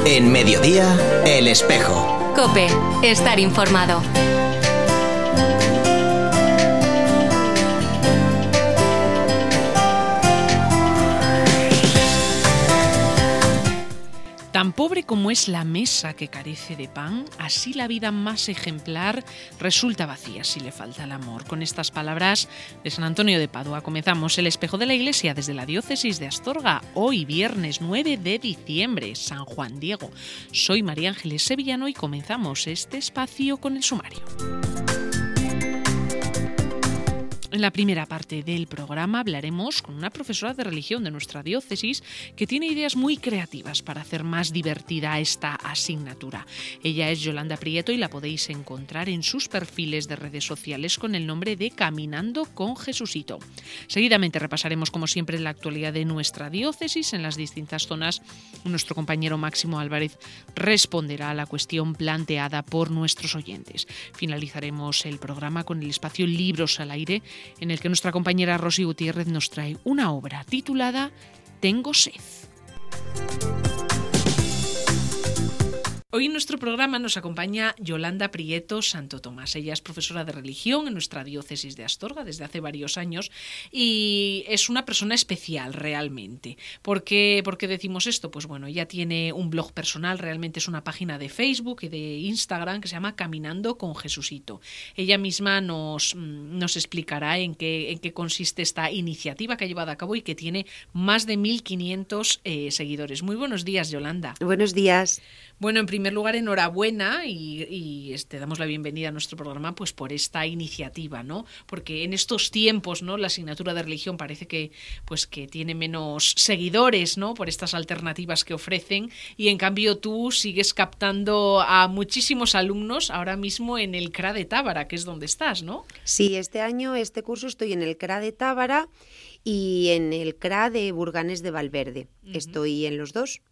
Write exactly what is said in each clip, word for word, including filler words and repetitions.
En Mediodía, El Espejo. COPE, estar informado. Tan pobre como es la mesa que carece de pan, así la vida más ejemplar resulta vacía si le falta el amor. Con estas palabras de San Antonio de Padua comenzamos El Espejo de la Iglesia desde la diócesis de Astorga, hoy viernes nueve de diciembre, San Juan Diego. Soy María Ángeles Sevillano y comenzamos este espacio con el sumario. En la primera parte del programa hablaremos con una profesora de religión de nuestra diócesis que tiene ideas muy creativas para hacer más divertida esta asignatura. Ella es Yolanda Prieto y la podéis encontrar en sus perfiles de redes sociales con el nombre de Caminando con Jesucito. Seguidamente repasaremos como siempre la actualidad de nuestra diócesis en las distintas zonas. Nuestro compañero Máximo Álvarez responderá a la cuestión planteada por nuestros oyentes. Finalizaremos el programa con el espacio Libros al Aire, en el que nuestra compañera Rosy Gutiérrez nos trae una obra titulada Tengo sed. Hoy en nuestro programa nos acompaña Yolanda Prieto Santo Tomás. Ella es profesora de religión en nuestra diócesis de Astorga desde hace varios años y es una persona especial realmente. ¿Por qué, ¿Por qué decimos esto? Pues bueno, ella tiene un blog personal, realmente es una página de Facebook y de Instagram que se llama Caminando con Jesucito. Ella misma nos, nos explicará en qué, en qué consiste esta iniciativa que ha llevado a cabo y que tiene más de mil quinientos eh, seguidores. Muy buenos días, Yolanda. Buenos días. Bueno, en primer lugar, enhorabuena y, y este, damos la bienvenida a nuestro programa pues por esta iniciativa, ¿no? Porque en estos tiempos, ¿no? La asignatura de religión parece que, pues, que tiene menos seguidores, ¿no? Por estas alternativas que ofrecen y en cambio tú sigues captando a muchísimos alumnos ahora mismo en el C R A de Tábara, que es donde estás, ¿no? Sí, este año, este curso estoy en el C R A de Tábara y en el C R A de Burganes de Valverde. Uh-huh. Estoy en los dos.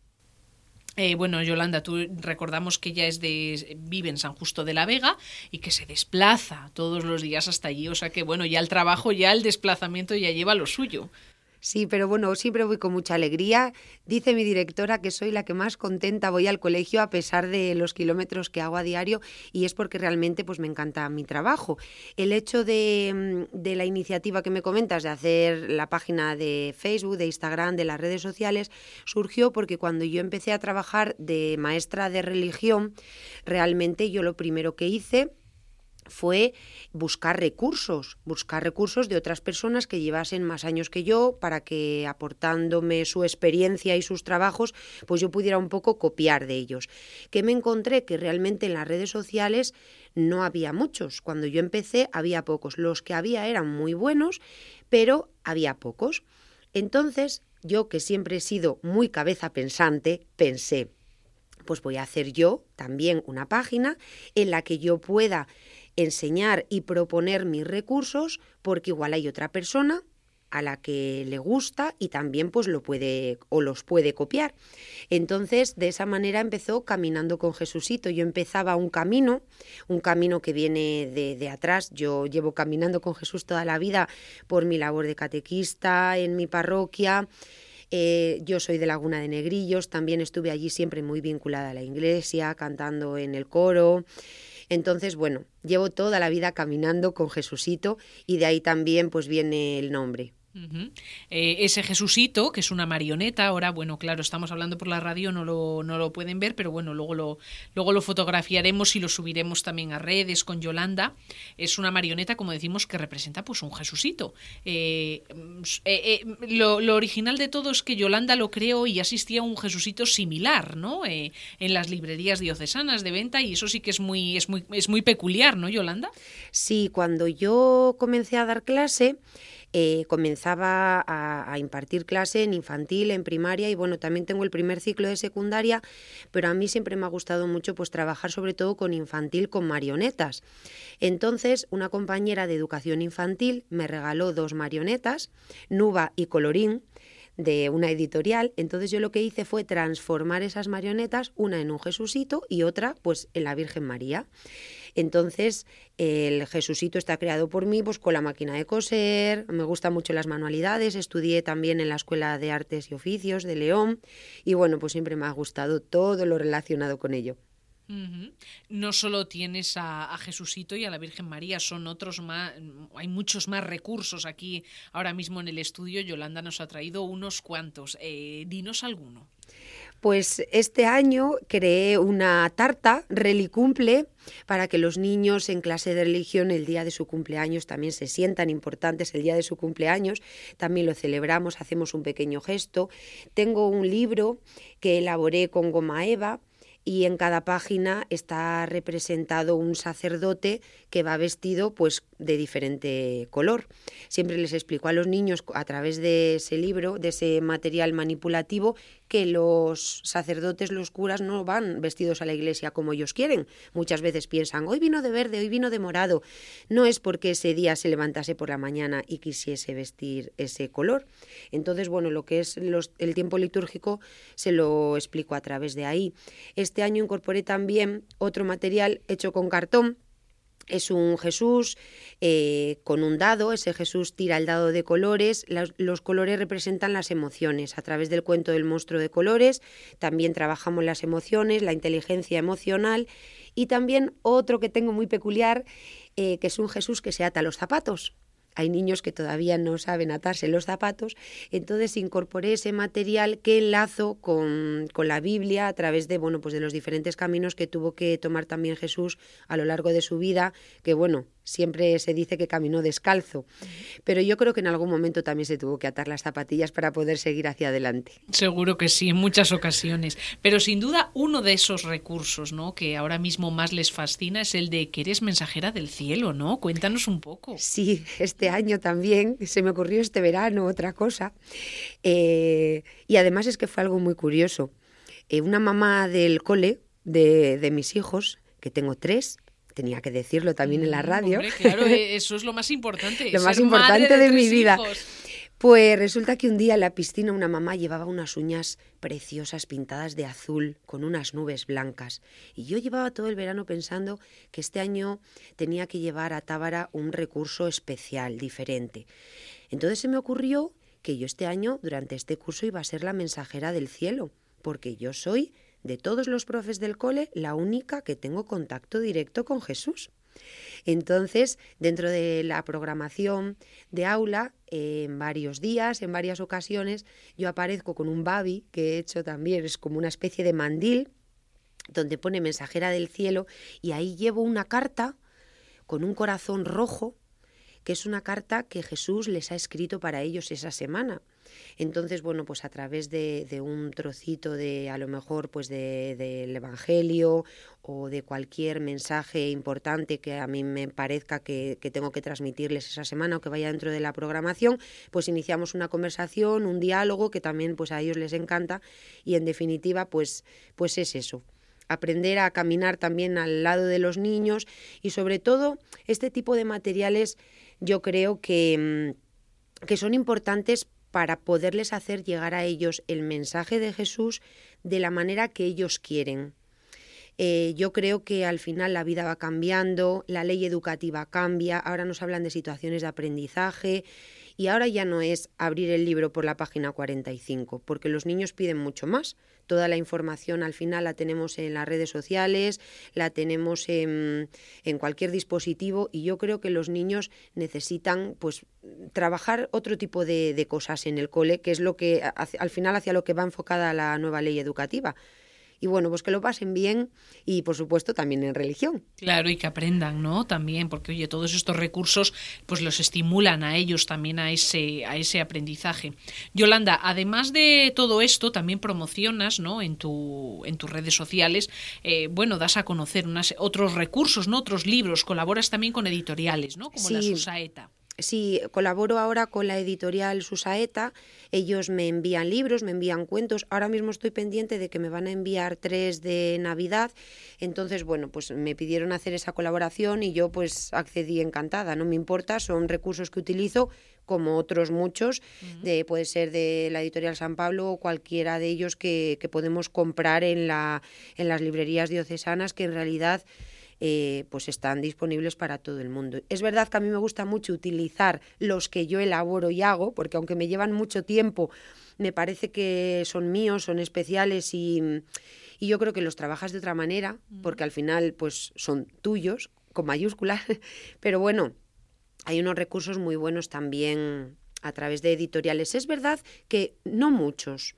Eh, bueno, Yolanda, tú recordamos que ella es de, vive en San Justo de la Vega y que se desplaza todos los días hasta allí, o sea que bueno, ya el trabajo, ya el desplazamiento ya lleva lo suyo. Sí, pero bueno, siempre voy con mucha alegría. Dice mi directora que soy la que más contenta voy al colegio a pesar de los kilómetros que hago a diario y es porque realmente pues me encanta mi trabajo. El hecho de, de la iniciativa que me comentas de hacer la página de Facebook, de Instagram, de las redes sociales, surgió porque cuando yo empecé a trabajar de maestra de religión, realmente yo lo primero que hice fue buscar recursos, buscar recursos de otras personas que llevasen más años que yo para que aportándome su experiencia y sus trabajos, pues yo pudiera un poco copiar de ellos. Que me encontré que realmente en las redes sociales no había muchos. Cuando yo empecé había pocos. Los que había eran muy buenos, pero había pocos. Entonces, yo que siempre he sido muy cabeza pensante, pensé, pues voy a hacer yo también una página en la que yo pueda enseñar y proponer mis recursos porque igual hay otra persona a la que le gusta y también pues lo puede o los puede copiar. Entonces, de esa manera empezó Caminando con Jesucito. Yo empezaba un camino, un camino que viene de, de atrás. Yo llevo caminando con Jesús toda la vida por mi labor de catequista en mi parroquia. Eh, yo soy de Laguna de Negrillos, también estuve allí siempre muy vinculada a la iglesia, cantando en el coro. Entonces, bueno, llevo toda la vida caminando con Jesucito y de ahí también pues viene el nombre. Uh-huh. Eh, ese Jesucito, que es una marioneta, ahora, bueno, claro, estamos hablando por la radio, no lo, no lo pueden ver, pero bueno, luego lo, luego lo fotografiaremos y lo subiremos también a redes con Yolanda. Es una marioneta, como decimos, que representa pues un Jesucito. Eh, eh, eh, lo, lo original de todo es que Yolanda lo creó y asistía a un Jesucito similar, ¿no? Eh, en las librerías diocesanas de venta y eso sí que es muy, es muy, es muy peculiar, ¿no, Yolanda? Sí, cuando yo comencé a dar clase, Eh, comenzaba a, a impartir clase en infantil, en primaria y bueno, también tengo el primer ciclo de secundaria, pero a mí siempre me ha gustado mucho pues trabajar sobre todo con infantil, con marionetas. Entonces, una compañera de educación infantil me regaló dos marionetas, Nuba y Colorín, de una editorial. Entonces yo lo que hice fue transformar esas marionetas, una en un Jesucito y otra pues en la Virgen María. Entonces el Jesucito está creado por mí pues con la máquina de coser, me gustan mucho las manualidades, estudié también en la Escuela de Artes y Oficios de León y bueno, pues siempre me ha gustado todo lo relacionado con ello. Uh-huh. No solo tienes a, a Jesucito y a la Virgen María, son otros más, hay muchos más recursos aquí ahora mismo en el estudio. Yolanda nos ha traído unos cuantos. Eh, dinos alguno. Pues este año creé una tarta Relicumple para que los niños en clase de religión el día de su cumpleaños también se sientan importantes el día de su cumpleaños. También lo celebramos, hacemos un pequeño gesto. Tengo un libro que elaboré con goma eva y en cada página está representado un sacerdote que va vestido pues de diferente color. Siempre les explico a los niños a través de ese libro, de ese material manipulativo, que los sacerdotes, los curas no van vestidos a la iglesia como ellos quieren. Muchas veces piensan, hoy vino de verde, hoy vino de morado. No es porque ese día se levantase por la mañana y quisiese vestir ese color. Entonces, bueno, lo que es los, el tiempo litúrgico se lo explico a través de ahí. Este año incorporé también otro material hecho con cartón. Es un Jesús eh, con un dado, ese Jesús tira el dado de colores, los, los colores representan las emociones. A través del cuento del monstruo de colores también trabajamos las emociones, la inteligencia emocional y también otro que tengo muy peculiar, eh, que es un Jesús que se ata los zapatos. Hay niños que todavía no saben atarse los zapatos, entonces incorporé ese material que enlazo con, con la Biblia a través de, bueno, pues de los diferentes caminos que tuvo que tomar también Jesús a lo largo de su vida, que bueno, siempre se dice que caminó descalzo, pero yo creo que en algún momento también se tuvo que atar las zapatillas para poder seguir hacia adelante. Seguro que sí, en muchas ocasiones, pero sin duda uno de esos recursos, ¿no?, que ahora mismo más les fascina es el de que eres mensajera del cielo, ¿no? Cuéntanos un poco. Sí, este año también, se me ocurrió este verano otra cosa, eh, y además es que fue algo muy curioso. Eh, una mamá del cole de, de mis hijos, que tengo tres, tenía que decirlo también en la radio. Hombre, claro, eso es lo más importante. Lo más importante de, de mi vida. Hijos. Pues resulta que un día en la piscina una mamá llevaba unas uñas preciosas pintadas de azul con unas nubes blancas. Y yo llevaba todo el verano pensando que este año tenía que llevar a Tábara un recurso especial, diferente. Entonces se me ocurrió que yo este año, durante este curso, iba a ser la mensajera del cielo, porque yo soy, de todos los profes del cole, la única que tengo contacto directo con Jesús. Entonces, dentro de la programación de aula, eh, en varios días, en varias ocasiones, yo aparezco con un babi que he hecho también, es como una especie de mandil, donde pone mensajera del cielo, y ahí llevo una carta con un corazón rojo, que es una carta que Jesús les ha escrito para ellos esa semana. Entonces, bueno, pues a través de, de un trocito de, a lo mejor, pues de, del Evangelio o de cualquier mensaje importante que a mí me parezca que, que tengo que transmitirles esa semana o que vaya dentro de la programación, pues iniciamos una conversación, un diálogo que también pues a ellos les encanta y en definitiva pues, pues es eso. Aprender a caminar también al lado de los niños y sobre todo este tipo de materiales yo creo que, que son importantes para poderles hacer llegar a ellos el mensaje de Jesús de la manera que ellos quieren. Eh, yo creo que al final la vida va cambiando, la ley educativa cambia, ahora nos hablan de situaciones de aprendizaje y ahora ya no es abrir el libro por la página cuarenta y cinco, porque los niños piden mucho más. Toda la información al final la tenemos en las redes sociales, la tenemos en, en cualquier dispositivo y yo creo que los niños necesitan pues trabajar otro tipo de, de cosas en el cole, que es lo que al final hacia lo que va enfocada la nueva ley educativa. Y bueno, pues que lo pasen bien y por supuesto también en religión. Claro, y que aprendan, ¿no? También, porque oye, todos estos recursos pues los estimulan a ellos también a ese, a ese aprendizaje. Yolanda, además de todo esto, también promocionas, ¿no?, en tu, en tus redes sociales, eh, bueno, das a conocer unas, otros recursos, ¿no?, otros libros, colaboras también con editoriales, ¿no?, como sí. la Susaeta. Sí, colaboro ahora con la editorial Susaeta, ellos me envían libros, me envían cuentos, ahora mismo estoy pendiente de que me van a enviar tres de Navidad, entonces bueno, pues me pidieron hacer esa colaboración y yo pues accedí encantada, no me importa, son recursos que utilizo como otros muchos, uh-huh. de, puede ser de la editorial San Pablo o cualquiera de ellos que, que podemos comprar en, la, en las librerías diocesanas, que en realidad Eh, pues están disponibles para todo el mundo. Es verdad que a mí me gusta mucho utilizar los que yo elaboro y hago, porque aunque me llevan mucho tiempo, me parece que son míos, son especiales y, y yo creo que los trabajas de otra manera, porque al final pues son tuyos, con mayúsculas, pero bueno, hay unos recursos muy buenos también a través de editoriales. Es verdad que no muchos.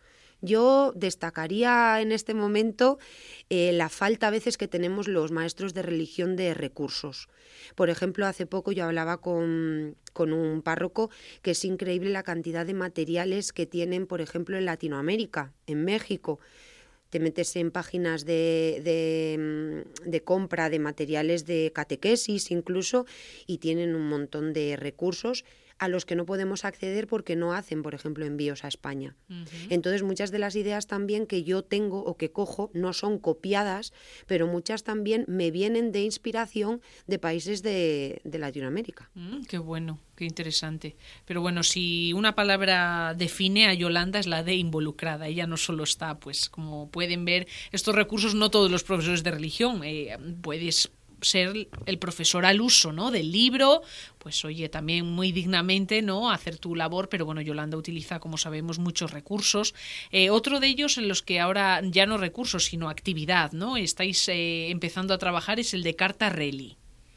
Yo destacaría en este momento eh, la falta a veces que tenemos los maestros de religión de recursos. Por ejemplo, hace poco yo hablaba con, con un párroco que es increíble la cantidad de materiales que tienen, por ejemplo, en Latinoamérica, en México. Te metes en páginas de, de, de compra de materiales de catequesis incluso y tienen un montón de recursos a los que no podemos acceder porque no hacen, por ejemplo, envíos a España. Uh-huh. Entonces, muchas de las ideas también que yo tengo o que cojo no son copiadas, pero muchas también me vienen de inspiración de países de, de Latinoamérica. Mm, qué bueno, qué interesante. Pero bueno, si una palabra define a Yolanda es la de involucrada. Ella no solo está, pues, como pueden ver, estos recursos no todos los profesores de religión. Eh, puedes ser el profesor al uso, ¿no?, del libro, pues oye, también muy dignamente, ¿no?, hacer tu labor, pero bueno, Yolanda utiliza, como sabemos, muchos recursos. Eh, otro de ellos en los que ahora ya no recursos, sino actividad, ¿no?, estáis eh, empezando a trabajar es el de Carta Reli.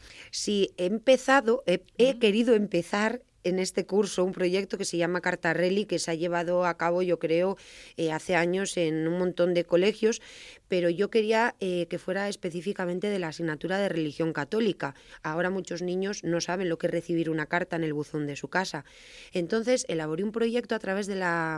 Sí, he empezado, he, he uh-huh. querido empezar en este curso un proyecto que se llama Carta Reli, que se ha llevado a cabo, yo creo, eh, hace años en un montón de colegios, pero yo quería eh, que fuera específicamente de la asignatura de religión católica. Ahora muchos niños no saben lo que es recibir una carta en el buzón de su casa. Entonces elaboré un proyecto a través de la,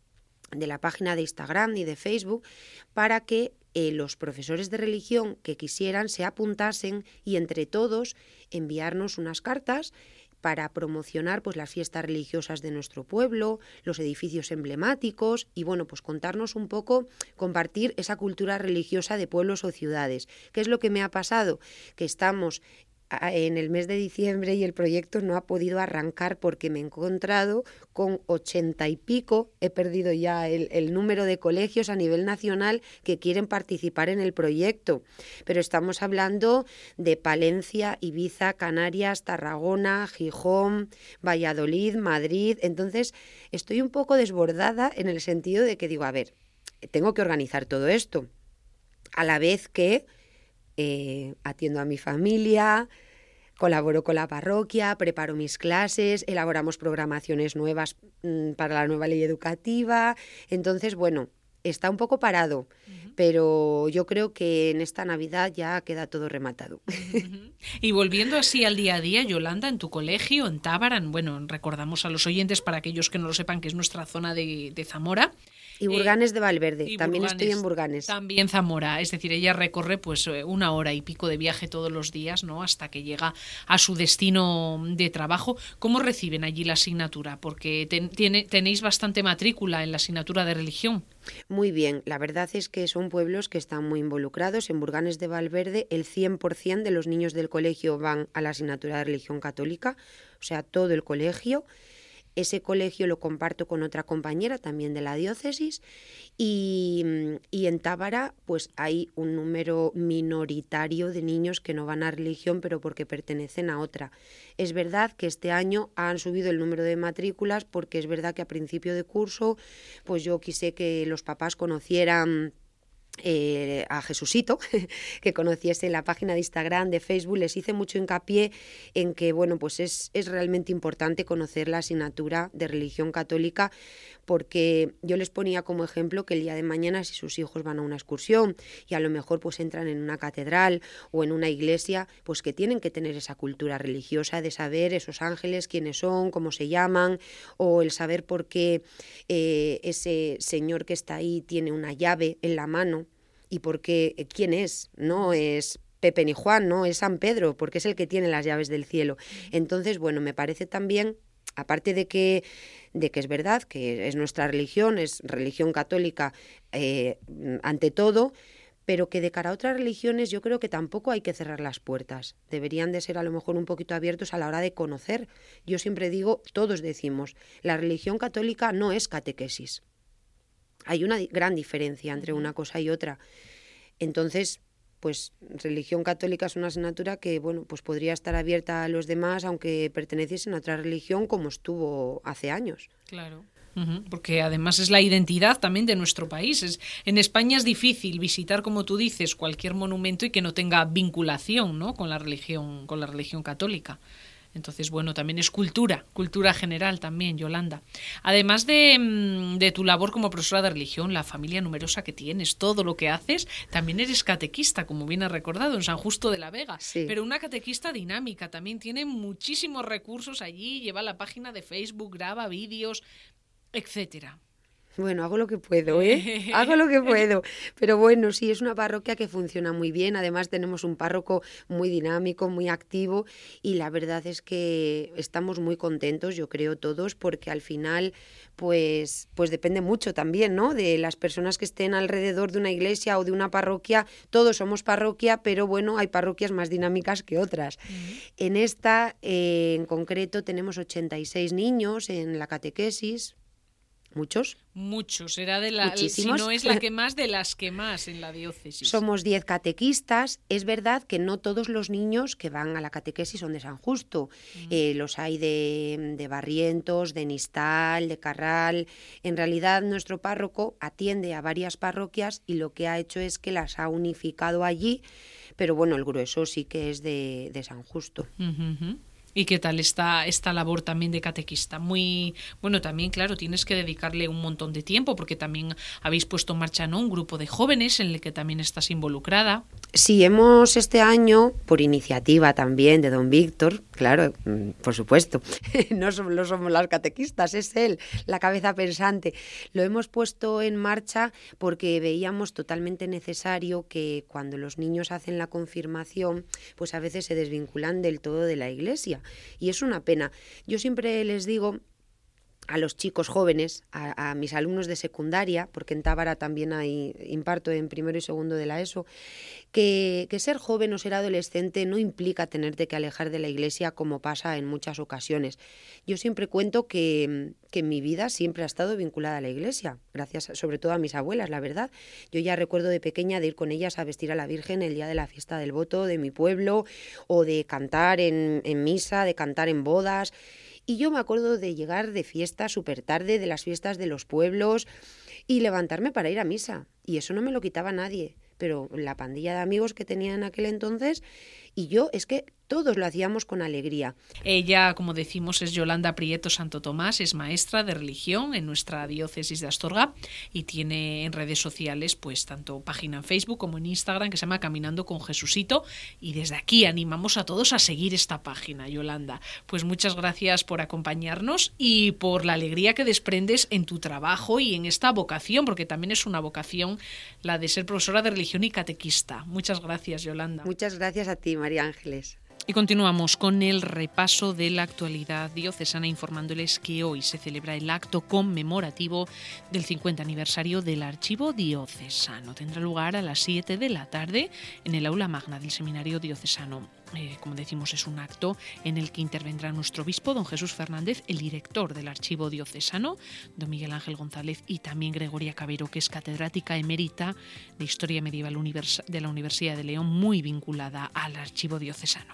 de la página de Instagram y de Facebook para que eh, los profesores de religión que quisieran se apuntasen y entre todos enviarnos unas cartas para promocionar pues las fiestas religiosas de nuestro pueblo, los edificios emblemáticos y bueno, pues contarnos un poco, compartir esa cultura religiosa de pueblos o ciudades. ¿Qué es lo que me ha pasado? Que estamos en el mes de diciembre y el proyecto no ha podido arrancar porque me he encontrado con ochenta y pico, he perdido ya el, el número de colegios a nivel nacional que quieren participar en el proyecto, pero estamos hablando de Palencia, Ibiza, Canarias, Tarragona, Gijón, Valladolid, Madrid. Entonces estoy un poco desbordada en el sentido de que digo, a ver, tengo que organizar todo esto a la vez que Eh, atiendo a mi familia, colaboro con la parroquia, preparo mis clases, elaboramos programaciones nuevas mmm, para la nueva ley educativa. Entonces, bueno, está un poco parado, uh-huh. pero yo creo que en esta Navidad ya queda todo rematado. Uh-huh. Y volviendo así al día a día, Yolanda, en tu colegio, en Tábara, bueno, recordamos a los oyentes, para aquellos que no lo sepan, que es nuestra zona de, de Zamora, Y Burganes eh, de Valverde, también Burganes, estoy en Burganes. También Zamora, es decir, ella recorre pues una hora y pico de viaje todos los días, ¿no?, hasta que llega a su destino de trabajo. ¿Cómo reciben allí la asignatura? Porque ten, tiene, tenéis bastante matrícula en la asignatura de religión. Muy bien, la verdad es que son pueblos que están muy involucrados. En Burganes de Valverde el cien por ciento de los niños del colegio van a la asignatura de religión católica, o sea, todo el colegio. Ese colegio lo comparto con otra compañera también de la diócesis y, y en Tábara pues hay un número minoritario de niños que no van a religión pero porque pertenecen a otra. Es verdad que este año han subido el número de matrículas porque es verdad que a principio de curso pues yo quise que los papás conocieran Eh, a Jesucito, que conociese la página de Instagram, de Facebook. Les hice mucho hincapié en que bueno, pues es, es realmente importante conocer la asignatura de religión católica, porque yo les ponía como ejemplo que el día de mañana, si sus hijos van a una excursión y a lo mejor pues entran en una catedral o en una iglesia, pues que tienen que tener esa cultura religiosa de saber esos ángeles, quiénes son, cómo se llaman, o el saber por qué eh, ese señor que está ahí tiene una llave en la mano y por qué, quién es, no es Pepe ni Juan, ¿no? Es San Pedro, porque es el que tiene las llaves del cielo. Entonces, bueno, me parece también, aparte de que, de que es verdad, que es nuestra religión, es religión católica eh, ante todo, pero que de cara a otras religiones yo creo que tampoco hay que cerrar las puertas. Deberían de ser a lo mejor un poquito abiertos a la hora de conocer. Yo siempre digo, todos decimos, la religión católica no es catequesis. Hay una gran diferencia entre una cosa y otra. Entonces, pues religión católica es una asignatura que, bueno, pues podría estar abierta a los demás, aunque perteneciesen a otra religión, como estuvo hace años. Claro. Porque además es la identidad también de nuestro país. Es, en España es difícil visitar, como tú dices, cualquier monumento y que no tenga vinculación, ¿no?, con la religión, con la religión católica. Entonces, bueno, también es cultura, cultura general también, Yolanda. Además de, de tu labor como profesora de religión, la familia numerosa que tienes, todo lo que haces, también eres catequista, como bien has recordado, en San Justo de la Vega. Sí. Pero una catequista dinámica, también tiene muchísimos recursos allí, lleva la página de Facebook, graba vídeos, etcétera. Bueno, hago lo que puedo, ¿eh? Hago lo que puedo. Pero bueno, sí, es una parroquia que funciona muy bien. Además, tenemos un párroco muy dinámico, muy activo. Y la verdad es que estamos muy contentos, yo creo, todos, porque al final, pues, pues depende mucho también, ¿no?, de las personas que estén alrededor de una iglesia o de una parroquia. Todos somos parroquia, pero bueno, hay parroquias más dinámicas que otras. Uh-huh. En esta, eh, en concreto, tenemos ochenta y seis niños en la catequesis. ¿Muchos? Muchos, era de la, si no es la que más, de las que más en la diócesis. Somos diez catequistas. Es verdad que no todos los niños que van a la catequesis son de San Justo. Mm. Eh, los hay de, de Barrientos, de Nistal, de Carral. En realidad nuestro párroco atiende a varias parroquias y lo que ha hecho es que las ha unificado allí, pero bueno, el grueso sí que es de, de San Justo. Uh-huh. ¿Y qué tal esta, esta labor también de catequista? Muy, bueno, también, claro, tienes que dedicarle un montón de tiempo porque también habéis puesto en marcha, ¿no?, un grupo de jóvenes en el que también estás involucrada. Sí, hemos este año, por iniciativa también de don Víctor, claro, por supuesto, no solo somos las catequistas, es él, la cabeza pensante, lo hemos puesto en marcha porque veíamos totalmente necesario que cuando los niños hacen la confirmación, pues a veces se desvinculan del todo de la iglesia. Y es una pena. Yo siempre les digo a los chicos jóvenes, a, a mis alumnos de secundaria, porque en Tábara también hay imparto en primero y segundo de la ESO, que, que ser joven o ser adolescente no implica tenerte que alejar de la iglesia como pasa en muchas ocasiones. Yo siempre cuento que, que mi vida siempre ha estado vinculada a la iglesia, gracias sobre todo a mis abuelas, la verdad. Yo ya recuerdo de pequeña de ir con ellas a vestir a la Virgen el día de la fiesta del voto de mi pueblo, o de cantar en, en misa, de cantar en bodas. Y yo me acuerdo de llegar de fiesta súper tarde, de las fiestas de los pueblos, y levantarme para ir a misa. Y eso no me lo quitaba nadie. Pero la pandilla de amigos que tenía en aquel entonces, y yo, es que todos lo hacíamos con alegría. Ella, como decimos, es Yolanda Prieto Santo Tomás, es maestra de religión en nuestra diócesis de Astorga y tiene en redes sociales pues tanto página en Facebook como en Instagram que se llama Caminando con Jesucito, y desde aquí animamos a todos a seguir esta página, Yolanda. Pues muchas gracias por acompañarnos y por la alegría que desprendes en tu trabajo y en esta vocación, porque también es una vocación la de ser profesora de religión y catequista. Muchas gracias, Yolanda. Muchas gracias a ti, María Ángeles. Y continuamos con el repaso de la actualidad diocesana, informándoles que hoy se celebra el acto conmemorativo del cincuenta aniversario del Archivo Diocesano. Tendrá lugar a las siete de la tarde en el aula magna del Seminario Diocesano. Eh, como decimos, es un acto en el que intervendrá nuestro obispo, don Jesús Fernández, el director del Archivo Diocesano, don Miguel Ángel González, y también Gregoria Cabero, que es catedrática emérita de Historia Medieval de la Universidad de León, muy vinculada al Archivo Diocesano.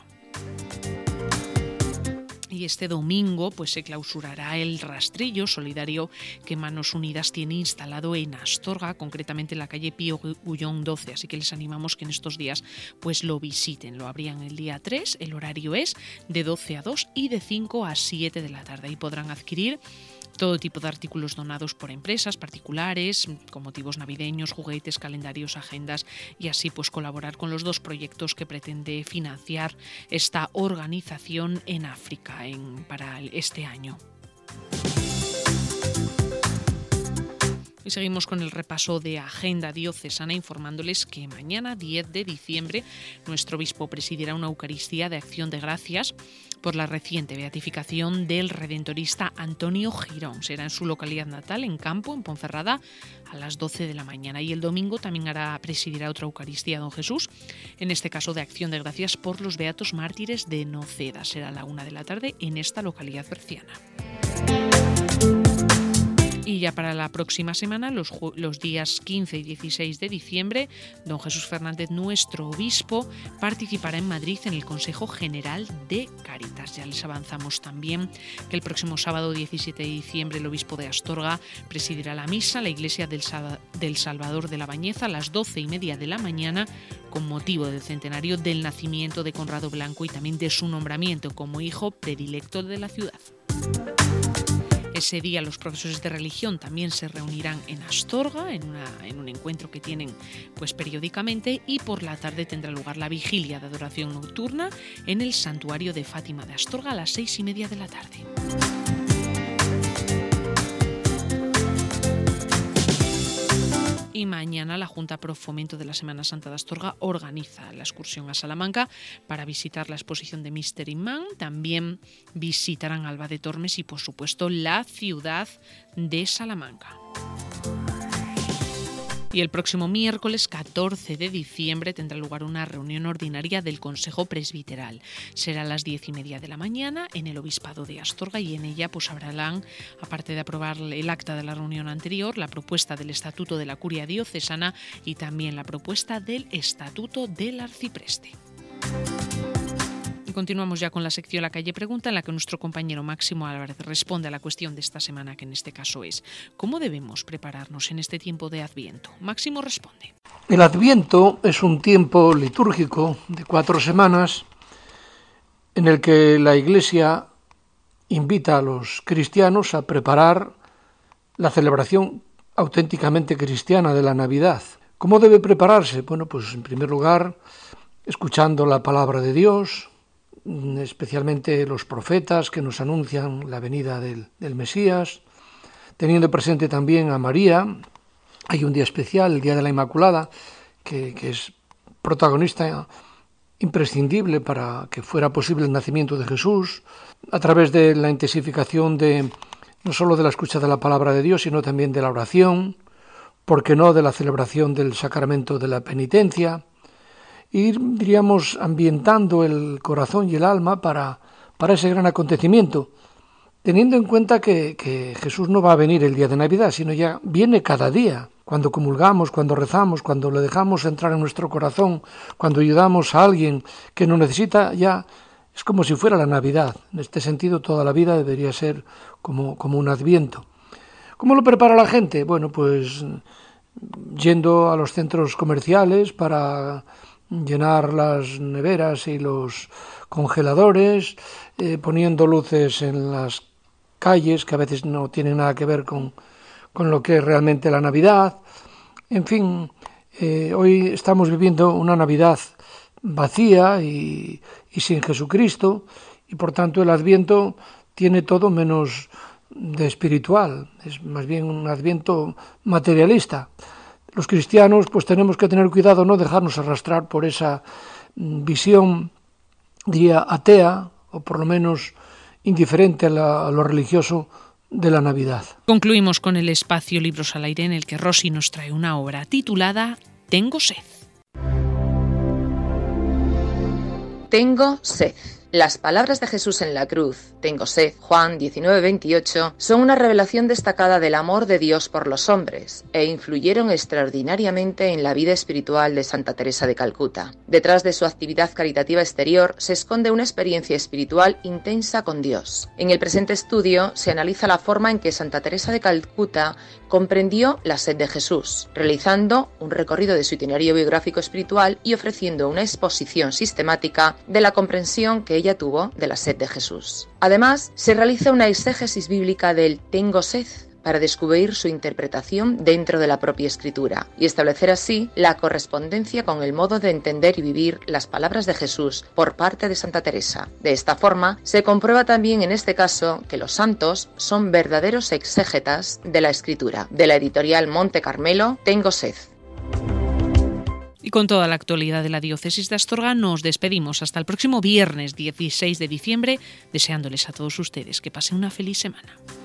Y este domingo pues se clausurará el rastrillo solidario que Manos Unidas tiene instalado en Astorga, concretamente en la calle Pío Gullón doce, así que les animamos que en estos días pues lo visiten. Lo abrían el día tres, el horario es de doce a dos y de cinco a siete de la tarde, y podrán adquirir todo tipo de artículos donados por empresas particulares, con motivos navideños, juguetes, calendarios, agendas, y así pues colaborar con los dos proyectos que pretende financiar esta organización en África en, para este año. Y seguimos con el repaso de agenda diocesana, informándoles que mañana, diez de diciembre, nuestro obispo presidirá una Eucaristía de acción de gracias por la reciente beatificación del redentorista Antonio Girón. Será en su localidad natal, en Campo, en Ponferrada, a las doce de la mañana. Y el domingo también hará, presidirá otra Eucaristía don Jesús, en este caso de acción de gracias por los beatos mártires de Noceda. Será a la una de la tarde en esta localidad berciana. Y ya para la próxima semana, los, los días quince y dieciséis de diciembre, don Jesús Fernández, nuestro obispo, participará en Madrid en el Consejo General de Cáritas. Ya les avanzamos también que el próximo sábado diecisiete de diciembre el obispo de Astorga presidirá la misa en la iglesia del, Sal- del Salvador de la Bañeza a las doce y media de la mañana, con motivo del centenario del nacimiento de Conrado Blanco y también de su nombramiento como hijo predilecto de la ciudad. Ese día los profesores de religión también se reunirán en Astorga, en, una, en un encuentro que tienen pues periódicamente, y por la tarde tendrá lugar la vigilia de adoración nocturna en el santuario de Fátima de Astorga a las seis y media de la tarde. Y mañana la Junta Pro Fomento de la Semana Santa de Astorga organiza la excursión a Salamanca para visitar la exposición de Mystery Man. También visitarán Alba de Tormes y, por supuesto, la ciudad de Salamanca. Y el próximo miércoles catorce de diciembre tendrá lugar una reunión ordinaria del Consejo Presbiteral. Será a las diez y media de la mañana en el Obispado de Astorga, y en ella pues hablarán, aparte de aprobar el acta de la reunión anterior, la propuesta del Estatuto de la Curia Diocesana y también la propuesta del Estatuto del Arcipreste. Continuamos ya con la sección La Calle Pregunta, en la que nuestro compañero Máximo Álvarez responde a la cuestión de esta semana, que en este caso es: ¿cómo debemos prepararnos en este tiempo de Adviento? Máximo responde. El Adviento es un tiempo litúrgico de cuatro semanas en el que la Iglesia invita a los cristianos a preparar la celebración auténticamente cristiana de la Navidad. ¿Cómo debe prepararse? Bueno, pues en primer lugar, escuchando la palabra de Dios, especialmente los profetas que nos anuncian la venida del, del Mesías, teniendo presente también a María. Hay un día especial, el Día de la Inmaculada, que, que es protagonista imprescindible para que fuera posible el nacimiento de Jesús, a través de la intensificación de no solo de la escucha de la palabra de Dios, sino también de la oración, ¿por qué no?, de la celebración del sacramento de la penitencia. Ir, diríamos, ambientando el corazón y el alma para, para ese gran acontecimiento, teniendo en cuenta que, que Jesús no va a venir el día de Navidad, sino ya viene cada día, cuando comulgamos, cuando rezamos, cuando le dejamos entrar en nuestro corazón, cuando ayudamos a alguien que nos necesita, ya es como si fuera la Navidad. En este sentido, toda la vida debería ser como, como un Adviento. ¿Cómo lo prepara la gente? Bueno, pues yendo a los centros comerciales para llenar las neveras y los congeladores, eh, poniendo luces en las calles que a veces no tienen nada que ver con, con lo que es realmente la Navidad. En fin, eh, hoy estamos viviendo una Navidad vacía y, y sin Jesucristo, y por tanto el Adviento tiene todo menos de espiritual, es más bien un Adviento materialista. Los cristianos pues tenemos que tener cuidado, no dejarnos arrastrar por esa visión, diría, atea, o por lo menos indiferente a, la, a lo religioso de la Navidad. Concluimos con el espacio Libros al Aire, en el que Rosy nos trae una obra titulada Tengo sed. Tengo sed. Las palabras de Jesús en la cruz, tengo sed, Juan diecinueve veintiocho, son una revelación destacada del amor de Dios por los hombres e influyeron extraordinariamente en la vida espiritual de Santa Teresa de Calcuta. Detrás de su actividad caritativa exterior se esconde una experiencia espiritual intensa con Dios. En el presente estudio se analiza la forma en que Santa Teresa de Calcuta comprendió la sed de Jesús, realizando un recorrido de su itinerario biográfico espiritual y ofreciendo una exposición sistemática de la comprensión que ella tuvo de la sed de Jesús. Además, se realiza una exégesis bíblica del tengo sed para descubrir su interpretación dentro de la propia Escritura y establecer así la correspondencia con el modo de entender y vivir las palabras de Jesús por parte de Santa Teresa. De esta forma, se comprueba también en este caso que los santos son verdaderos exégetas de la Escritura. De la editorial Monte Carmelo, Tengo sed. Y con toda la actualidad de la diócesis de Astorga nos despedimos hasta el próximo viernes dieciséis de diciembre, deseándoles a todos ustedes que pasen una feliz semana.